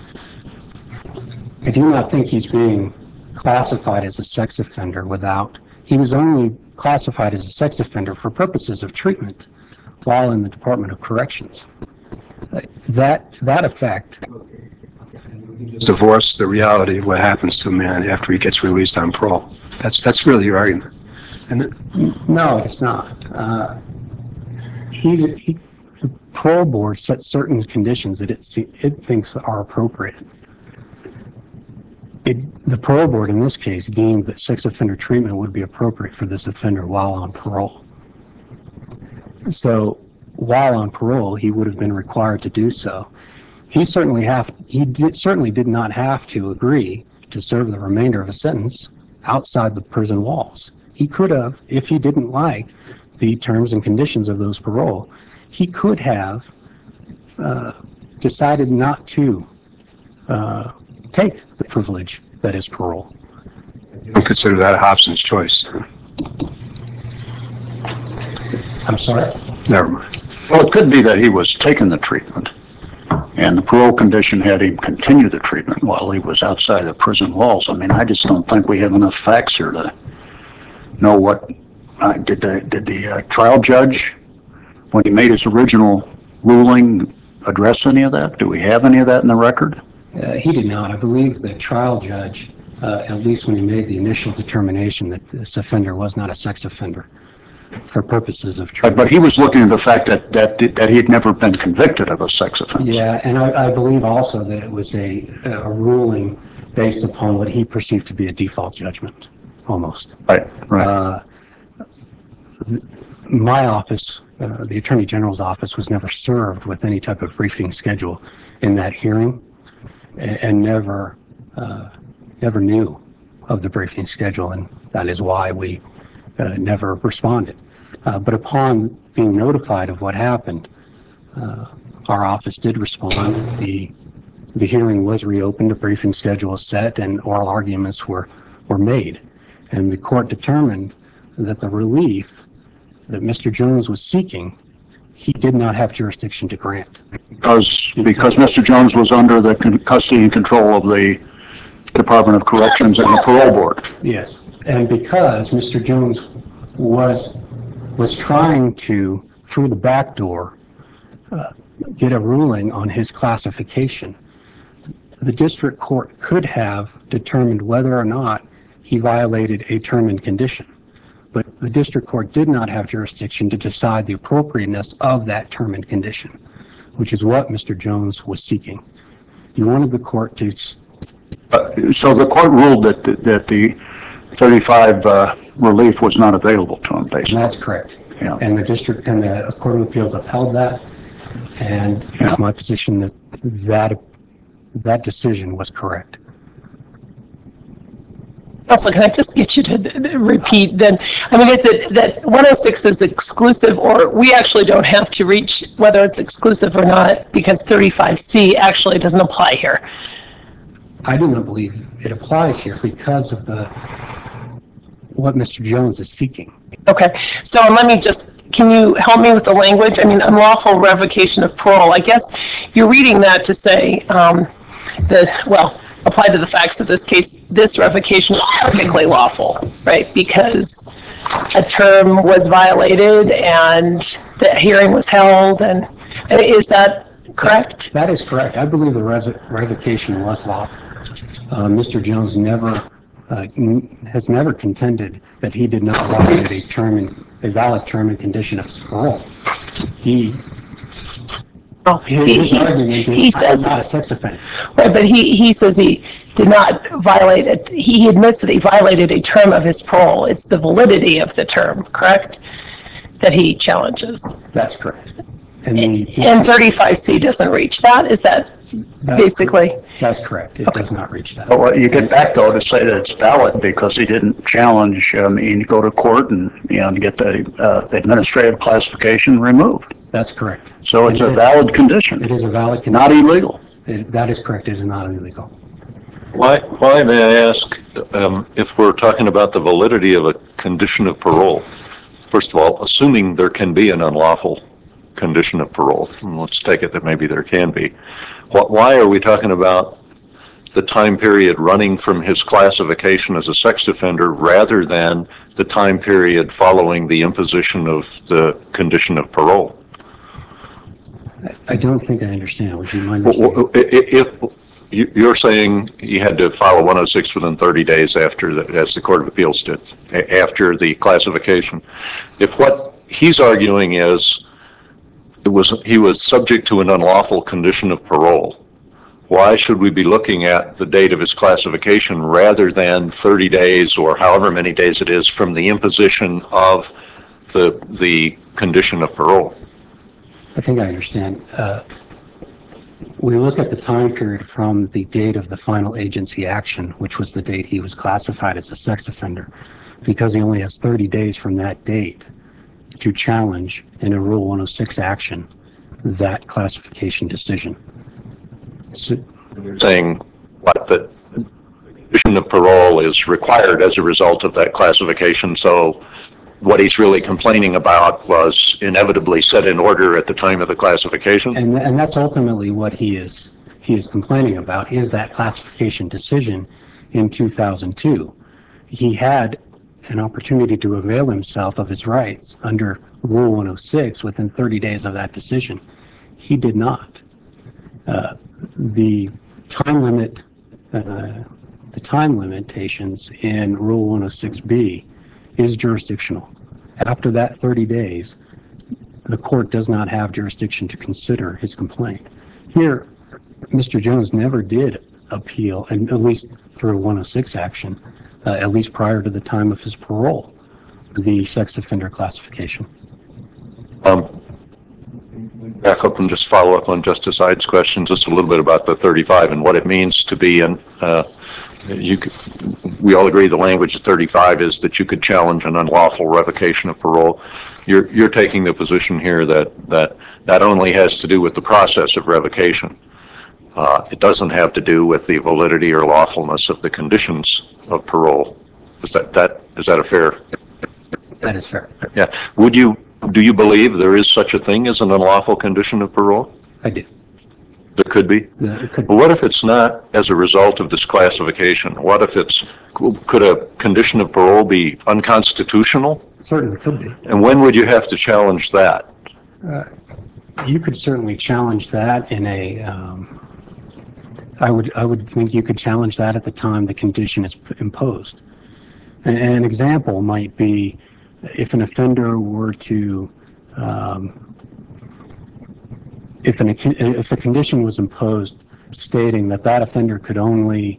I do not think he's being classified as a sex offender without. He was only classified as a sex offender for purposes of treatment while in the Department of Corrections. That effect. Divorce the reality of what happens to a man after he gets released on parole. That's really your argument, isn't it? No, it's not. The parole board sets certain conditions that it thinks are appropriate. The parole board in this case deemed that sex offender treatment would be appropriate for this offender while on parole. So while on parole, he would have been required to do so. He certainly did not have to agree to serve the remainder of a sentence outside the prison walls. He could have, if he didn't like the terms and conditions of those parole, he could have decided not to take the privilege that is parole. You don't consider that a Hobson's choice? I'm sorry? Never mind. Well, it could be that he was taking the treatment, and the parole condition had him continue the treatment while he was outside the prison walls. I mean, I just don't think we have enough facts here to know what did the trial judge, when he made his original ruling, address any of that? Do we have any of that in the record? He did not. I believe the trial judge, at least when he made the initial determination that this offender was not a sex offender for purposes of treatment. But he was looking at the fact that he had never been convicted of a sex offense. Yeah, and I believe also that it was a ruling based upon what he perceived to be a default judgment, almost. Right. My office, the Attorney General's office, was never served with any type of briefing schedule in that hearing, and never knew of the briefing schedule, and that is why we never responded. But upon being notified of what happened, our office did respond. The hearing was reopened, a briefing schedule was set, and oral arguments were made. And the court determined that the relief that Mr. Jones was seeking he did not have jurisdiction to grant. Because Mr. Jones was under the custody and control of the Department of Corrections and the Parole Board. Yes, and because Mr. Jones was trying to, through the back door, get a ruling on his classification, the district court could have determined whether or not he violated a term and condition. But the district court did not have jurisdiction to decide the appropriateness of that term and condition, which is what Mr. Jones was seeking. He wanted the court to... So the court ruled that the 35 relief was not available to him, basically. That's correct. Yeah. And the Court of Appeals upheld that, and it's my position that that decision was correct. Also, can I just get you to repeat then? I mean, is it that 106 is exclusive, or we actually don't have to reach whether it's exclusive or not because 35C actually doesn't apply here? I do not believe it applies here because of what Mr. Jones is seeking. Okay, so let me just, can you help me with the language? I mean, unlawful revocation of parole. I guess you're reading that to say apply to the facts of this case, this revocation is perfectly lawful, right? Because a term was violated and the hearing was held, and is that correct? That is correct. I believe the revocation was lawful. Mr. Jones has never contended that he did not violate a valid term and condition of his parole. He says not a sex offender. Right, but he says he did not violate it. He admits that he violated a term of his parole. It's the validity of the term, correct, that he challenges. That's correct. And 35C doesn't reach that? Is that basically? That's correct. It does not reach that. Well, you get back, though, to say that it's valid because he didn't challenge, go to court and get the administrative classification removed. That's correct. So it's a valid condition. It is a valid condition. Not illegal. That is correct. It is not illegal. Why, may I ask, if we're talking about the validity of a condition of parole, first of all, assuming there can be an unlawful condition of parole, and let's take it that maybe there can be, why are we talking about the time period running from his classification as a sex offender rather than the time period following the imposition of the condition of parole? I don't think I understand. Would you mind saying? If you're saying he had to file a 106 within 30 days after, as the Court of Appeals did, after the classification, if what he's arguing is he was subject to an unlawful condition of parole, why should we be looking at the date of his classification rather than 30 days or however many days it is from the imposition of the condition of parole? I think I understand. We look at the time period from the date of the final agency action, which was the date he was classified as a sex offender, because he only has 30 days from that date to challenge in a Rule 106 action that classification decision. So, you're saying what, the condition of parole is required as a result of that classification, so what he's really complaining about was inevitably set in order at the time of the classification? And that's ultimately what he is complaining about, is that classification decision in 2002. He had an opportunity to avail himself of his rights under Rule 106 within 30 days of that decision. He did not. The time limitations in Rule 106B is jurisdictional. After that 30 days, the court does not have jurisdiction to consider his complaint. Here, Mr. Jones never did appeal, and at least through a 106 action, at least prior to the time of his parole, the sex offender classification. Back up and just follow up on Justice Ide's question just a little bit about the 35 and what it means to be in. We all agree the language of 35 is that you could challenge an unlawful revocation of parole. You're taking the position here that only has to do with the process of revocation. It doesn't have to do with the validity or lawfulness of the conditions of parole. Is that a fair? That is fair. Yeah. Would you Do you believe there is such a thing as an unlawful condition of parole? I do. There could be? It could But what if it's not as a result of this classification? What if could a condition of parole be unconstitutional? certainly could be. And when would you have to challenge that? You could certainly challenge that in a, I would think you could challenge that at the time the condition is imposed. An example might be if an offender were to, if a condition was imposed stating that that offender could only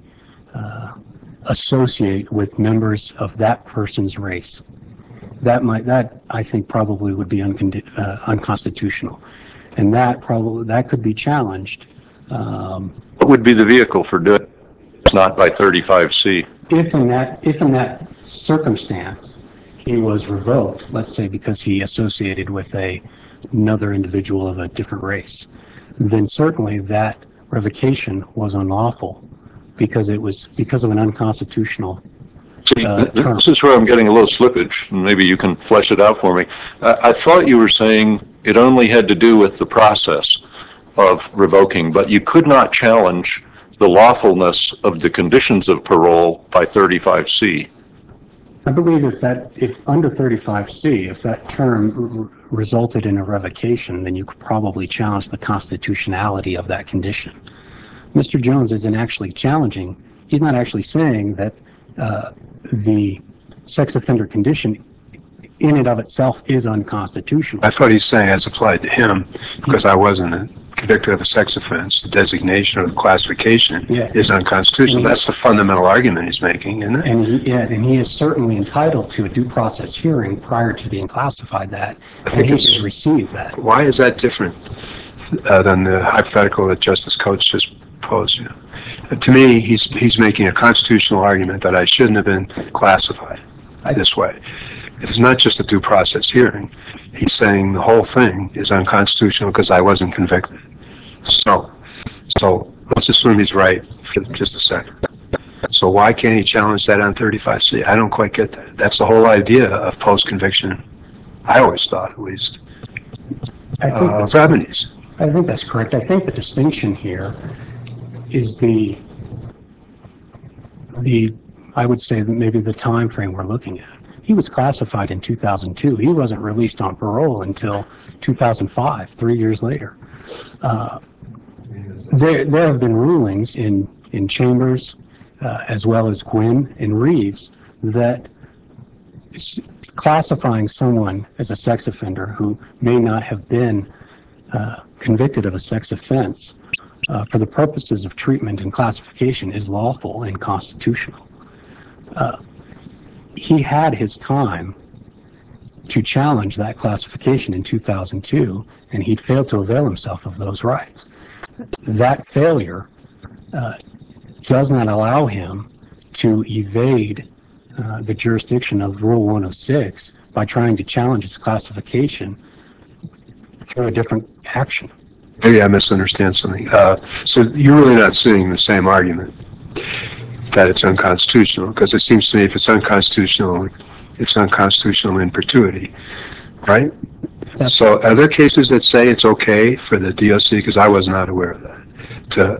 associate with members of that person's race, that I think probably would be unconstitutional, and that could be challenged. What would be the vehicle for doing it? It's not by 35C. If in that circumstance he was revoked, let's say because he associated with another individual of a different race, then certainly that revocation was unlawful because of an unconstitutional See, term. this is where I'm getting a little slippage, and maybe you can flesh it out for me. I thought you were saying it only had to do with the process of revoking, but you could not challenge the lawfulness of the conditions of parole by 35C. I believe if under 35C, if that term resulted in a revocation, then you could probably challenge the constitutionality of that condition. Mr. Jones isn't actually challenging, he's not actually saying that the sex offender condition in and of itself is unconstitutional. I thought he's saying as applied to him, because I wasn't convicted of a sex offense, the designation or the classification is unconstitutional. That's the fundamental argument he's making, isn't it? And he is certainly entitled to a due process hearing prior to being classified that, I think he should receive that. Why is that different than the hypothetical that Justice Coates just posed? To me, he's making a constitutional argument that I shouldn't have been classified this way. It's not just a due process hearing. He's saying the whole thing is unconstitutional because I wasn't convicted. So let's assume he's right for just a second. So why can't he challenge that on 35C? I don't quite get that. That's the whole idea of post-conviction. I always thought, at least, remedies. I think that's correct. I think the distinction here is I would say that maybe the time frame we're looking at. He was classified in 2002. He wasn't released on parole until 2005, 3 years later. There have been rulings in Chambers, as well as Gwynn and Reeves, that classifying someone as a sex offender who may not have been convicted of a sex offense for the purposes of treatment and classification is lawful and constitutional. He had his time to challenge that classification in 2002, and he'd failed to avail himself of those rights. That failure does not allow him to evade the jurisdiction of Rule 106 by trying to challenge his classification through a different action. Maybe I misunderstand something. So you're really not seeing the same argument that it's unconstitutional, because it seems to me if it's unconstitutional in perpetuity, right? So are there cases that say it's okay for the DOC, because I was not aware of that,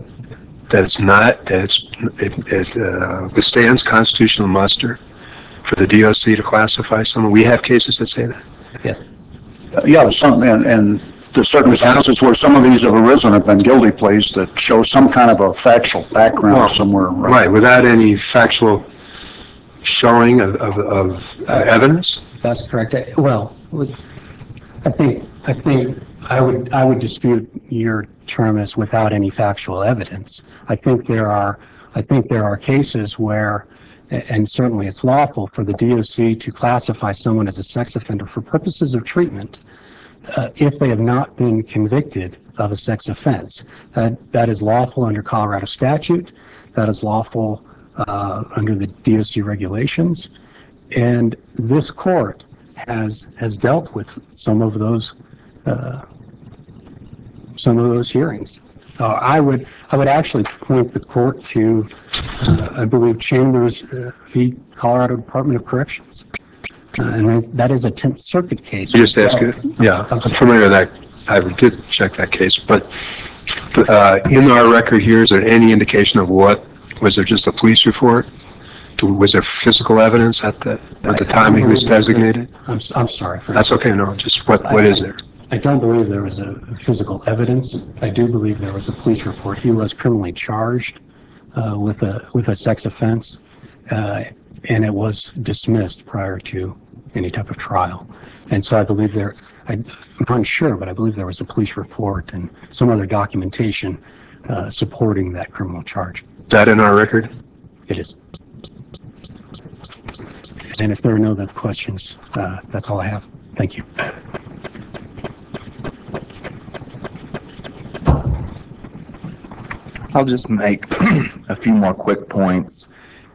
it withstands constitutional muster for the DOC to classify someone? We have cases that say that? Yes. Yeah, and the circumstances where some of these have arisen have been guilty pleas that show some kind of a factual background somewhere. Right, without any factual showing of evidence? That's correct. Well, I think I would dispute your term as without any factual evidence. I think there are cases where, and certainly it's lawful for the DOC to classify someone as a sex offender for purposes of treatment if they have not been convicted of a sex offense. That is lawful under Colorado statute. That is lawful under the DOC regulations. And this court has dealt with some of those hearings. I would actually point the court to, I believe, Chambers v. Colorado Department of Corrections, And that is a 10th Circuit case. You just ask it? Yeah, I'm familiar with that. I did check that case, but in our record here, is there any indication of was there just a police report? Was there physical evidence at the time he was designated? I'm sorry for That's okay, no, just what is there? I don't believe there was a physical evidence. I do believe there was a police report. He was criminally charged with a sex offense, and it was dismissed prior to any type of trial. And so I believe I'm unsure, but I believe there was a police report and some other documentation supporting that criminal charge. Is that in our record? It is. And if there are no other questions, that's all I have. Thank you. I'll just make a few more quick points.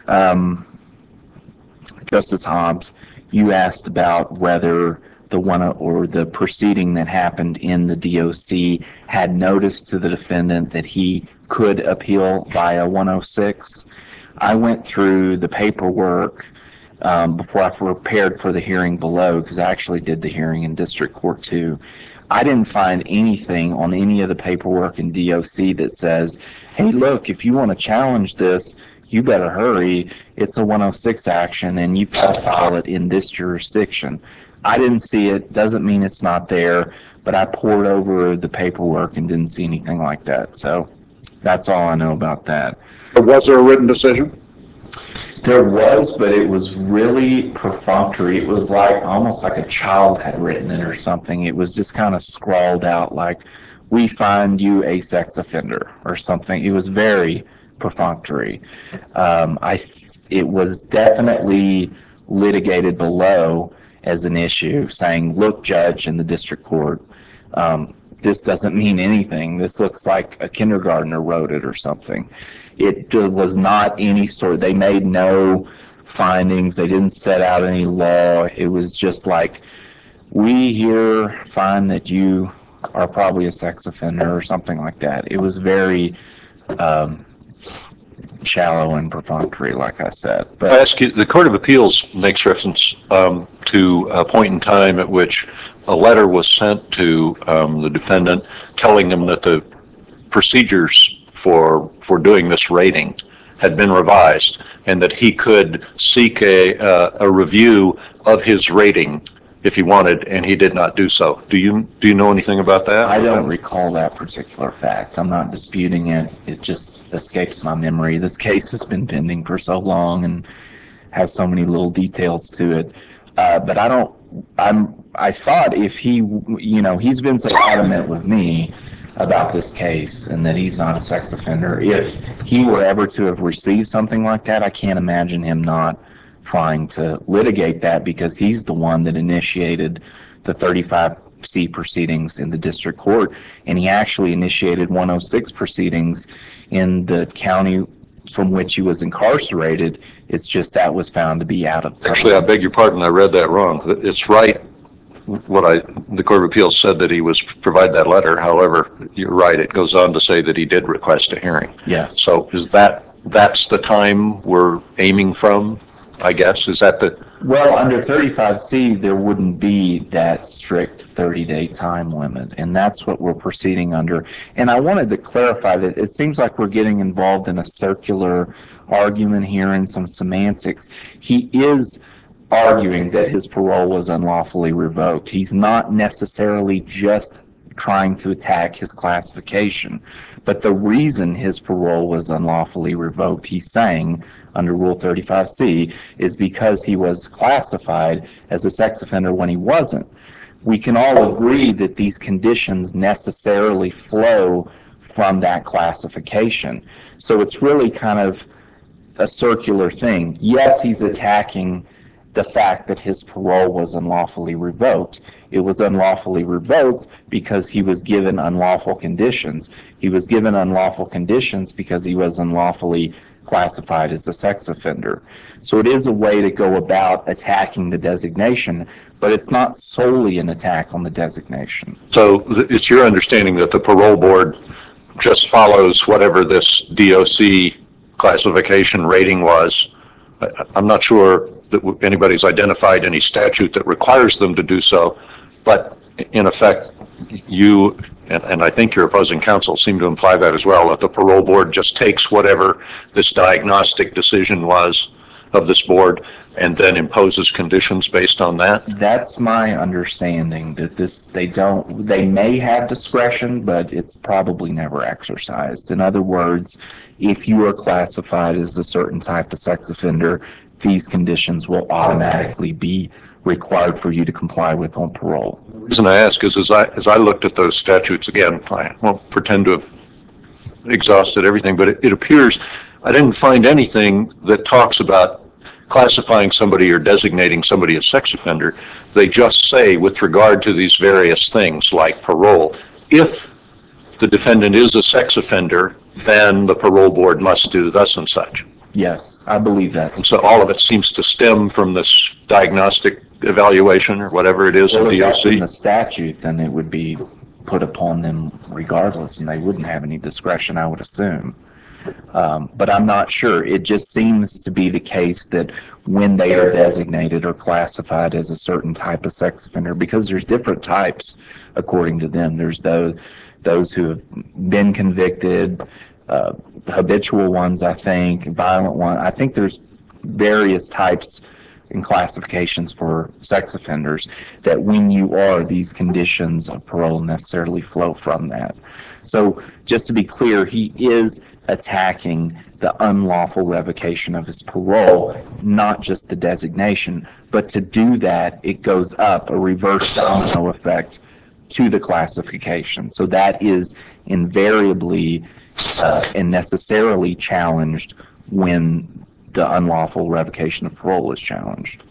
Justice Hobbs, you asked about whether the proceeding that happened in the DOC had notice to the defendant that he could appeal via 106. I went through the paperwork before I prepared for the hearing below, because I actually did the hearing in District Court too. I didn't find anything on any of the paperwork in DOC that says, hey, look, if you want to challenge this, you better hurry. It's a 106 action and you've got to file it in this jurisdiction. I didn't see it. Doesn't mean it's not there, but I poured over the paperwork and didn't see anything like that. So that's all I know about that. Was there a written decision? There was, but it was really perfunctory. It was like almost like a child had written it or something. It was just kind of scrawled out like, we find you a sex offender or something. It was very perfunctory. It was definitely litigated below as an issue, saying, look, Judge, in the District Court, this doesn't mean anything. This looks like a kindergartner wrote it or something. It was not any sort, they made no findings. They didn't set out any law. It was just like, we here find that you are probably a sex offender or something like that. It was very shallow and perfunctory, like I said. But I ask you, the Court of Appeals makes reference to a point in time at which a letter was sent to the defendant telling him that the procedures for doing this rating had been revised and that he could seek a review of his rating if he wanted, and he did not do so. Do you know anything about that? I don't recall that particular fact. I'm not disputing it. It just escapes my memory. This case has been pending for so long and has so many little details to it. But I thought if he's been so adamant with me about this case and that he's not a sex offender, if he were ever to have received something like that, I can't imagine him not trying to litigate that, because he's the one that initiated the 35C proceedings in the District Court, and he actually initiated 106 proceedings in the county from which he was incarcerated. It's just that was found to be out of time. Actually, I beg your pardon, I read that wrong. It's right. The Court of Appeals said that he was provide that letter. However, you're right. It goes on to say that he did request a hearing. Yes. So that's the time we're aiming from, I guess? Is that the... Well, under 35C, there wouldn't be that strict 30-day time limit, and that's what we're proceeding under. And I wanted to clarify that it seems like we're getting involved in a circular argument here and some semantics. He is arguing that his parole was unlawfully revoked. He's not necessarily just trying to attack his classification, but the reason his parole was unlawfully revoked, he's saying under Rule 35C, is because he was classified as a sex offender when he wasn't. We can all agree that these conditions necessarily flow from that classification. So it's really kind of a circular thing. Yes, he's attacking the fact that his parole was unlawfully revoked. It was unlawfully revoked because he was given unlawful conditions. He was given unlawful conditions because he was unlawfully classified as a sex offender. So it is a way to go about attacking the designation, but it's not solely an attack on the designation. So it's your understanding that the parole board just follows whatever this DOC classification rating was I'm not sure that anybody's identified any statute that requires them to do so, but in effect, you, and I think your opposing counsel seem to imply that as well, that the parole board just takes whatever this diagnostic decision was of this board and then imposes conditions based on that? That's my understanding, that they may have discretion, but it's probably never exercised. In other words, if you are classified as a certain type of sex offender, these conditions will automatically be required for you to comply with on parole. The reason I ask is, as I looked at those statutes again, I won't pretend to have exhausted everything, but it appears I didn't find anything that talks about classifying somebody or designating somebody a sex offender. They just say, with regard to these various things like parole, if the defendant is a sex offender, then the parole board must do thus and such. Yes, I believe that. And so all of it seems to stem from this diagnostic evaluation or whatever it is in Well, if that's in the DOC. statute, then it would be put upon them regardless, and they wouldn't have any discretion, I would assume. But I'm not sure. It just seems to be the case that when they are designated or classified as a certain type of sex offender, because there's different types according to them. There's those who have been convicted, habitual ones, I think, violent ones. I think there's various types and classifications for sex offenders that when you are, these conditions of parole necessarily flow from that. So just to be clear, he is attacking the unlawful revocation of his parole, not just the designation. But to do that, it goes up a reverse domino effect to the classification. So that is invariably and necessarily challenged when the unlawful revocation of parole is challenged.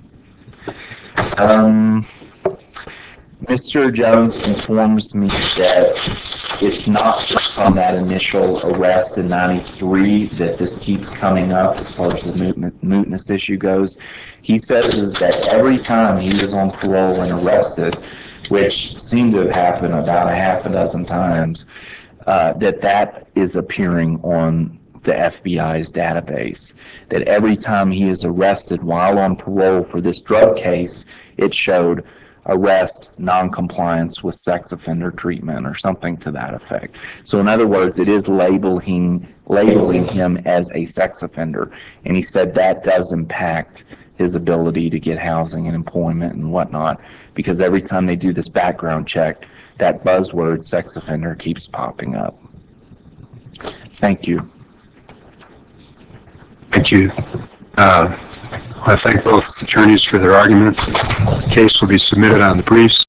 Mr. Jones informs me that it's not just from that initial arrest in '93 that this keeps coming up as far as the mootness issue goes. He says that every time he was on parole and arrested, which seemed to have happened about a half a dozen times, that is appearing on the FBI's database. That every time he is arrested while on parole for this drug case, it showed arrest, non-compliance with sex offender treatment, or something to that effect. So in other words, it is labeling him as a sex offender. And he said that does impact his ability to get housing and employment and whatnot, because every time they do this background check, that buzzword sex offender keeps popping up. Thank you. Thank you. I thank both attorneys for their argument. The case will be submitted on the briefs.